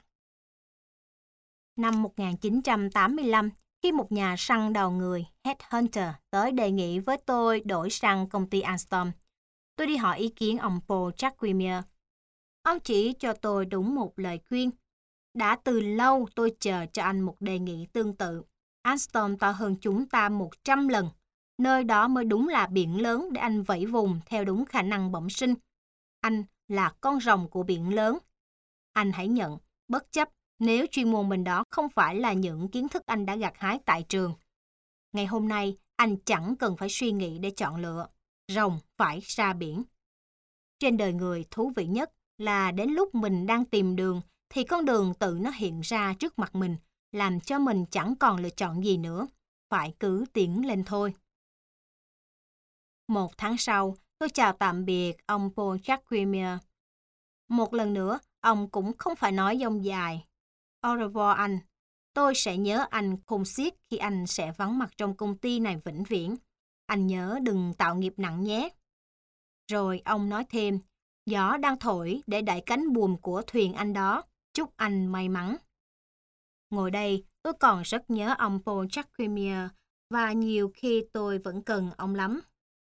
Năm một nghìn chín trăm tám mươi lăm, khi một nhà săn đầu người, Headhunter, tới đề nghị với tôi đổi sang công ty Alstom, tôi đi hỏi ý kiến ông Paul Jacquemier. Ông chỉ cho tôi đúng một lời khuyên. Đã từ lâu tôi chờ cho anh một đề nghị tương tự. Alstom to hơn chúng ta một trăm lần. Nơi đó mới đúng là biển lớn để anh vẫy vùng theo đúng khả năng bẩm sinh. Anh là con rồng của biển lớn. Anh hãy nhận, bất chấp nếu chuyên môn mình đó không phải là những kiến thức anh đã gặt hái tại trường. Ngày hôm nay, anh chẳng cần phải suy nghĩ để chọn lựa. Rồng phải ra biển. Trên đời người thú vị nhất là đến lúc mình đang tìm đường thì con đường tự nó hiện ra trước mặt mình, làm cho mình chẳng còn lựa chọn gì nữa. Phải cứ tiến lên thôi. Một tháng sau, tôi chào tạm biệt ông Paul Jacquemier. Một lần nữa, ông cũng không phải nói dông dài. Au revoir anh. Tôi sẽ nhớ anh khôn xiết khi anh sẽ vắng mặt trong công ty này vĩnh viễn. Anh nhớ đừng tạo nghiệp nặng nhé. Rồi ông nói thêm, gió đang thổi để đẩy cánh buồm của thuyền anh đó. Chúc anh may mắn. Ngồi đây, tôi còn rất nhớ ông Paul Jacquemier và nhiều khi tôi vẫn cần ông lắm.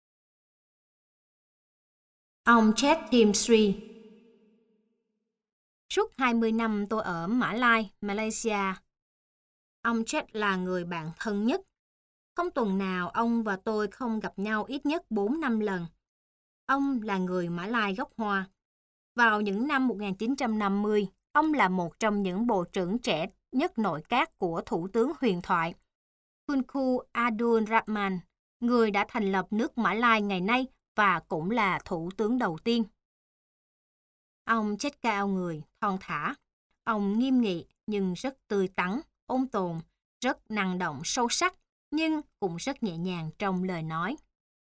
Ông Chet Tim Sri. Suốt hai mươi năm tôi ở Mã Lai, Malaysia. Ông Chet là người bạn thân nhất. Không tuần nào ông và tôi không gặp nhau ít nhất bốn năm lần. Ông là người Mã Lai gốc Hoa. Vào những năm một nghìn chín trăm năm mươi, ông là một trong những bộ trưởng trẻ nhất nội các của Thủ tướng huyền thoại Tunku Abdul Rahman, người đã thành lập nước Mã Lai ngày nay và cũng là thủ tướng đầu tiên. Ông chết cao người, thon thả. Ông nghiêm nghị nhưng rất tươi tắn, ôn tồn, rất năng động sâu sắc, nhưng cũng rất nhẹ nhàng trong lời nói.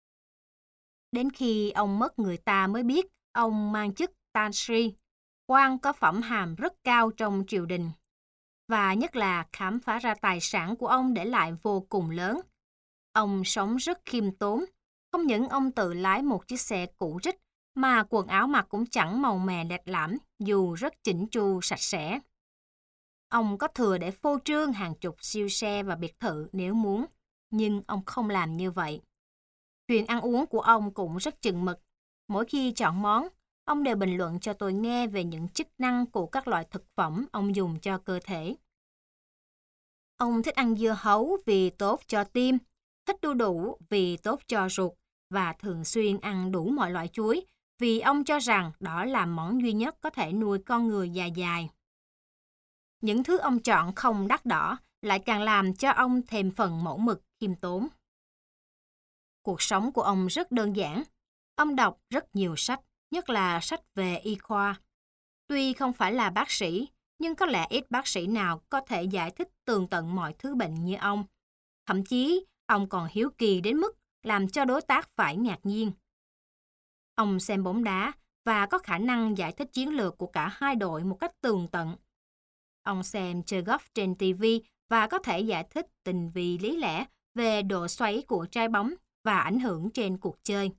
Đến khi ông mất, người ta mới biết ông mang chức Tan Sri, quan có phẩm hàm rất cao trong triều đình. Và nhất là khám phá ra tài sản của ông để lại vô cùng lớn. Ông sống rất khiêm tốn, không những ông tự lái một chiếc xe cũ rích, mà quần áo mặc cũng chẳng màu mè lẹt lãm, dù rất chỉnh chu sạch sẽ. Ông có thừa để phô trương hàng chục siêu xe và biệt thự nếu muốn, nhưng ông không làm như vậy. Chuyện ăn uống của ông cũng rất chừng mực. Mỗi khi chọn món, ông đều bình luận cho tôi nghe về những chức năng của các loại thực phẩm ông dùng cho cơ thể. Ông thích ăn dưa hấu vì tốt cho tim, thích đu đủ vì tốt cho ruột và thường xuyên ăn đủ mọi loại chuối vì ông cho rằng đó là món duy nhất có thể nuôi con người dài dài. Những thứ ông chọn không đắt đỏ lại càng làm cho ông thêm phần mẫu mực khiêm tốn. Cuộc sống của ông rất đơn giản. Ông đọc rất nhiều sách, nhất là sách về y khoa. Tuy không phải là bác sĩ, nhưng có lẽ ít bác sĩ nào có thể giải thích tường tận mọi thứ bệnh như ông. Thậm chí, ông còn hiếu kỳ đến mức làm cho đối tác phải ngạc nhiên. Ông xem bóng đá và có khả năng giải thích chiến lược của cả hai đội một cách tường tận. Ông xem chơi golf trên ti vi và có thể giải thích tình vi lý lẽ về độ xoáy của trái bóng và ảnh hưởng trên cuộc chơi.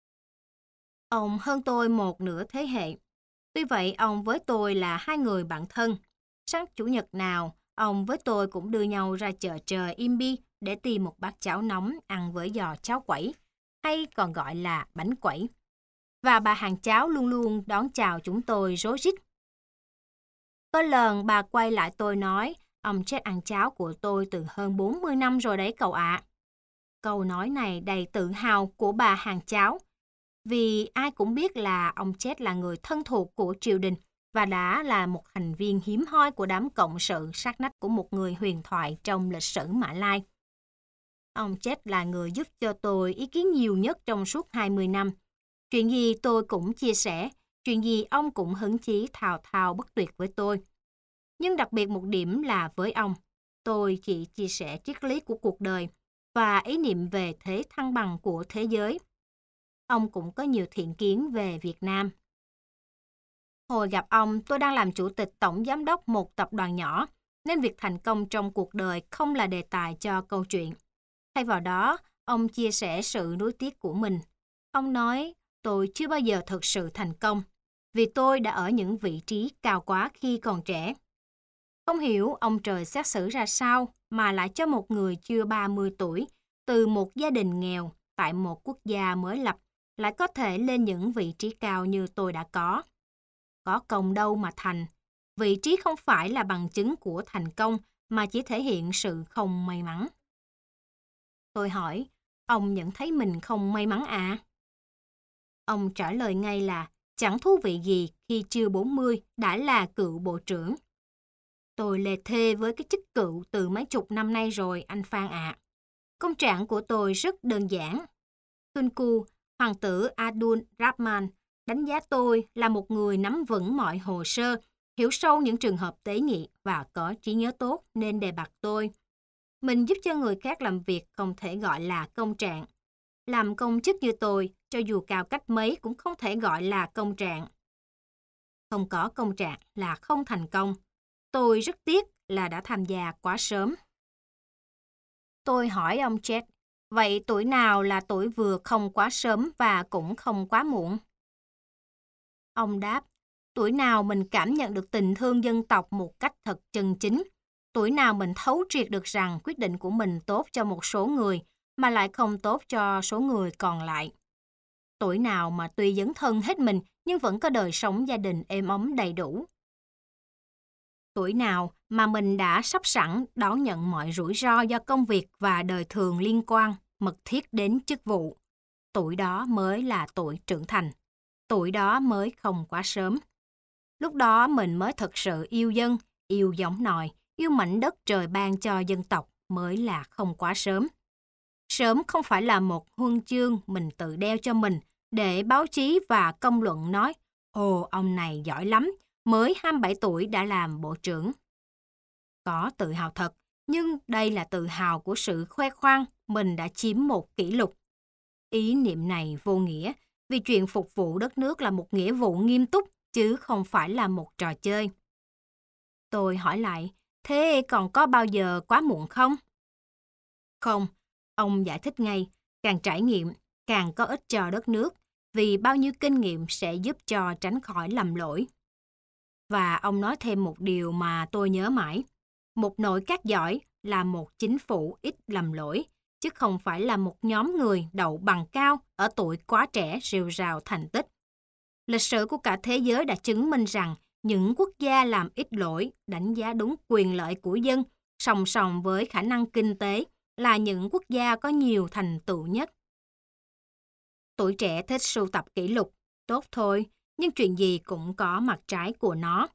Ông hơn tôi một nửa thế hệ. Tuy vậy, ông với tôi là hai người bạn thân. Sáng Chủ nhật nào, ông với tôi cũng đưa nhau ra chợ trời Imbi để tìm một bát cháo nóng ăn với giò cháo quẩy, hay còn gọi là bánh quẩy. Và bà hàng cháo luôn luôn đón chào chúng tôi rối rít. Có lần bà quay lại tôi nói, ông chết ăn cháo của tôi từ hơn bốn mươi năm rồi đấy cậu ạ. Câu nói này đầy tự hào của bà hàng cháo, vì ai cũng biết là ông chết là người thân thuộc của triều đình và đã là một thành viên hiếm hoi của đám cộng sự sát nách của một người huyền thoại trong lịch sử Mã Lai. Ông chết là người giúp cho tôi ý kiến nhiều nhất trong suốt hai mươi năm. Chuyện gì tôi cũng chia sẻ, chuyện gì ông cũng hứng chí thao thao bất tuyệt với tôi. Nhưng đặc biệt một điểm là với ông, tôi chỉ chia sẻ triết lý của cuộc đời và ý niệm về thế thăng bằng của thế giới. Ông cũng có nhiều thiện kiến về Việt Nam. Hồi gặp ông, tôi đang làm chủ tịch tổng giám đốc một tập đoàn nhỏ, nên việc thành công trong cuộc đời không là đề tài cho câu chuyện. Thay vào đó, ông chia sẻ sự nuối tiếc của mình. Ông nói, tôi chưa bao giờ thực sự thành công, vì tôi đã ở những vị trí cao quá khi còn trẻ. Không hiểu ông trời xét xử ra sao mà lại cho một người chưa ba mươi tuổi, từ một gia đình nghèo, tại một quốc gia mới lập, lại có thể lên những vị trí cao như tôi đã có. Có công đâu mà thành. Vị trí không phải là bằng chứng của thành công, mà chỉ thể hiện sự không may mắn. Tôi hỏi, ông nhận thấy mình không may mắn à? Ông trả lời ngay là, chẳng thú vị gì khi chưa bốn mươi đã là cựu bộ trưởng. Tôi lê thê với cái chức cựu từ mấy chục năm nay rồi, anh Phan ạ. Công trạng của tôi rất đơn giản. Tunku, hoàng tử Abdul Rahman, đánh giá tôi là một người nắm vững mọi hồ sơ, hiểu sâu những trường hợp tế nhị và có trí nhớ tốt nên đề bạt tôi. Mình giúp cho người khác làm việc không thể gọi là công trạng. Làm công chức như tôi, cho dù cao cách mấy cũng không thể gọi là công trạng. Không có công trạng là không thành công. Tôi rất tiếc là đã tham gia quá sớm. Tôi hỏi ông Chet, vậy tuổi nào là tuổi vừa không quá sớm và cũng không quá muộn? Ông đáp, tuổi nào mình cảm nhận được tình thương dân tộc một cách thật chân chính, tuổi nào mình thấu triệt được rằng quyết định của mình tốt cho một số người mà lại không tốt cho số người còn lại. Tuổi nào mà tuy dấn thân hết mình nhưng vẫn có đời sống gia đình êm ấm đầy đủ. Tuổi nào mà mình đã sắp sẵn đón nhận mọi rủi ro do công việc và đời thường liên quan, mật thiết đến chức vụ. Tuổi đó mới là tuổi trưởng thành. Tuổi đó mới không quá sớm. Lúc đó mình mới thật sự yêu dân, yêu giống nòi, yêu mảnh đất trời ban cho dân tộc mới là không quá sớm. Sớm không phải là một huân chương mình tự đeo cho mình để báo chí và công luận nói ồ ông này giỏi lắm, mới hai mươi bảy tuổi đã làm bộ trưởng. Có tự hào thật, nhưng đây là tự hào của sự khoe khoang mình đã chiếm một kỷ lục. Ý niệm này vô nghĩa vì chuyện phục vụ đất nước là một nghĩa vụ nghiêm túc chứ không phải là một trò chơi. Tôi hỏi lại, thế còn có bao giờ quá muộn không? Không, ông giải thích ngay, càng trải nghiệm, càng có ích cho đất nước, vì bao nhiêu kinh nghiệm sẽ giúp cho tránh khỏi lầm lỗi. Và ông nói thêm một điều mà tôi nhớ mãi. Một nội các giỏi là một chính phủ ít lầm lỗi, chứ không phải là một nhóm người đậu bằng cao ở tuổi quá trẻ rêu rao thành tích. Lịch sử của cả thế giới đã chứng minh rằng những quốc gia làm ít lỗi, đánh giá đúng quyền lợi của dân, song song với khả năng kinh tế là những quốc gia có nhiều thành tựu nhất. Tuổi trẻ thích sưu tập kỷ lục, tốt thôi, nhưng chuyện gì cũng có mặt trái của nó.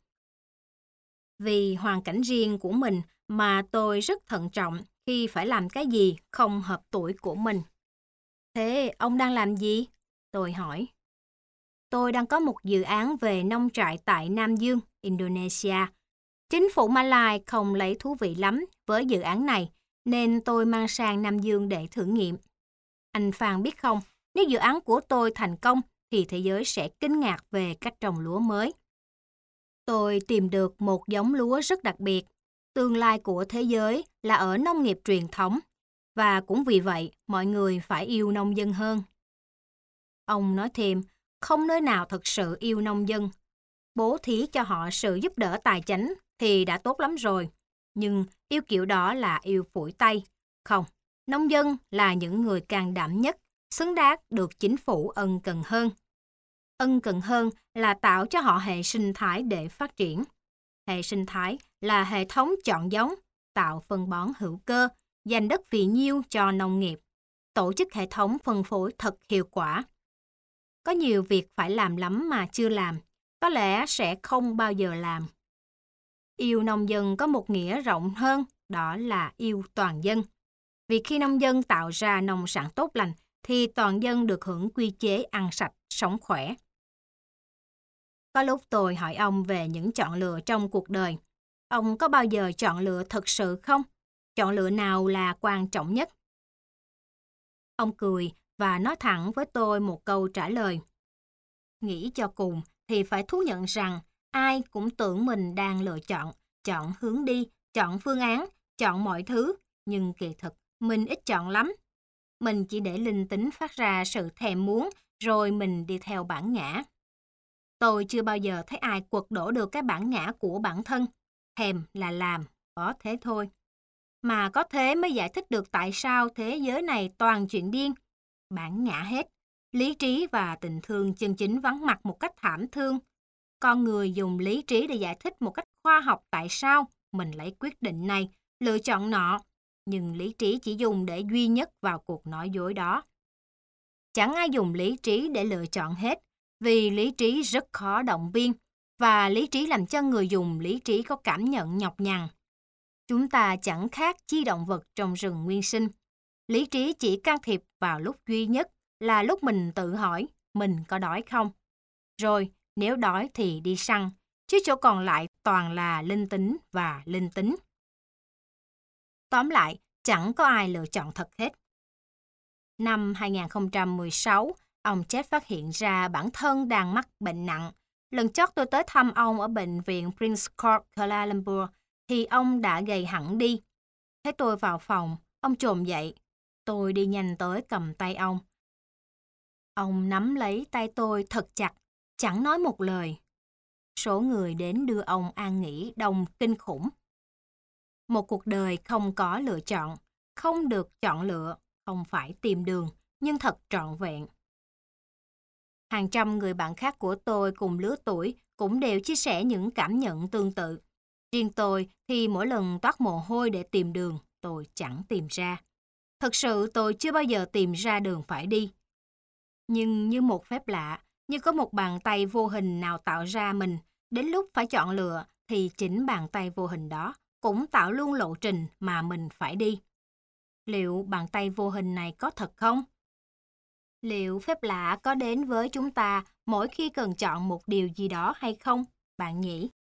Vì hoàn cảnh riêng của mình mà tôi rất thận trọng khi phải làm cái gì không hợp tuổi của mình. Thế ông đang làm gì? Tôi hỏi. Tôi đang có một dự án về nông trại tại Nam Dương, Indonesia. Chính phủ Malai không lấy thú vị lắm với dự án này, nên tôi mang sang Nam Dương để thử nghiệm. Anh Phan biết không, nếu dự án của tôi thành công thì thế giới sẽ kinh ngạc về cách trồng lúa mới. Tôi tìm được một giống lúa rất đặc biệt. Tương lai của thế giới là ở nông nghiệp truyền thống, và cũng vì vậy mọi người phải yêu nông dân hơn. Ông nói thêm, không nơi nào thực sự yêu nông dân. Bố thí cho họ sự giúp đỡ tài chánh thì đã tốt lắm rồi. Nhưng yêu kiểu đó là yêu phủi tay. Không, nông dân là những người can đảm nhất, xứng đáng được chính phủ ân cần hơn. Ân cần hơn là tạo cho họ hệ sinh thái để phát triển. Hệ sinh thái là hệ thống chọn giống, tạo phân bón hữu cơ, dành đất phì nhiêu cho nông nghiệp, tổ chức hệ thống phân phối thật hiệu quả. Có nhiều việc phải làm lắm mà chưa làm, có lẽ sẽ không bao giờ làm. Yêu nông dân có một nghĩa rộng hơn, đó là yêu toàn dân. Vì khi nông dân tạo ra nông sản tốt lành, thì toàn dân được hưởng quy chế ăn sạch, sống khỏe. Có lúc tôi hỏi ông về những chọn lựa trong cuộc đời. Ông có bao giờ chọn lựa thực sự không? Chọn lựa nào là quan trọng nhất? Ông cười và nói thẳng với tôi một câu trả lời. Nghĩ cho cùng thì phải thú nhận rằng ai cũng tưởng mình đang lựa chọn, chọn hướng đi, chọn phương án, chọn mọi thứ, nhưng kỳ thực mình ít chọn lắm. Mình chỉ để linh tính phát ra sự thèm muốn, rồi mình đi theo bản ngã. Tôi chưa bao giờ thấy ai quật đổ được cái bản ngã của bản thân. Thèm là làm, có thế thôi. Mà có thế mới giải thích được tại sao thế giới này toàn chuyện điên. Bản ngã hết. Lý trí và tình thương chân chính vắng mặt một cách thảm thương. Con người dùng lý trí để giải thích một cách khoa học tại sao mình lấy quyết định này, lựa chọn nọ. Nhưng lý trí chỉ dùng để duy nhất vào cuộc nói dối đó. Chẳng ai dùng lý trí để lựa chọn hết, vì lý trí rất khó động viên, và lý trí làm cho người dùng lý trí có cảm nhận nhọc nhằn. Chúng ta chẳng khác chi động vật trong rừng nguyên sinh. Lý trí chỉ can thiệp vào lúc duy nhất là lúc mình tự hỏi mình có đói không. Rồi, nếu đói thì đi săn, chứ chỗ còn lại toàn là linh tính và linh tính. Tóm lại, chẳng có ai lựa chọn thật hết. Năm hai không một sáu, ông Chet phát hiện ra bản thân đang mắc bệnh nặng. Lần chót tôi tới thăm ông ở bệnh viện Prince Court Kuala Lumpur, thì ông đã gầy hẳn đi. Thấy tôi vào phòng, ông chồm dậy. Tôi đi nhanh tới cầm tay ông. Ông nắm lấy tay tôi thật chặt, chẳng nói một lời. Số người đến đưa ông an nghỉ đông kinh khủng. Một cuộc đời không có lựa chọn, không được chọn lựa, không phải tìm đường, nhưng thật trọn vẹn. Hàng trăm người bạn khác của tôi cùng lứa tuổi cũng đều chia sẻ những cảm nhận tương tự. Riêng tôi thì mỗi lần toát mồ hôi để tìm đường, tôi chẳng tìm ra. Thật sự tôi chưa bao giờ tìm ra đường phải đi. Nhưng như một phép lạ, Như có một bàn tay vô hình nào tạo ra mình, đến lúc phải chọn lựa thì chính bàn tay vô hình đó cũng tạo luôn lộ trình mà mình phải đi. Liệu bàn tay vô hình này có thật không? Liệu phép lạ có đến với chúng ta mỗi khi cần chọn một điều gì đó hay không, bạn nhỉ?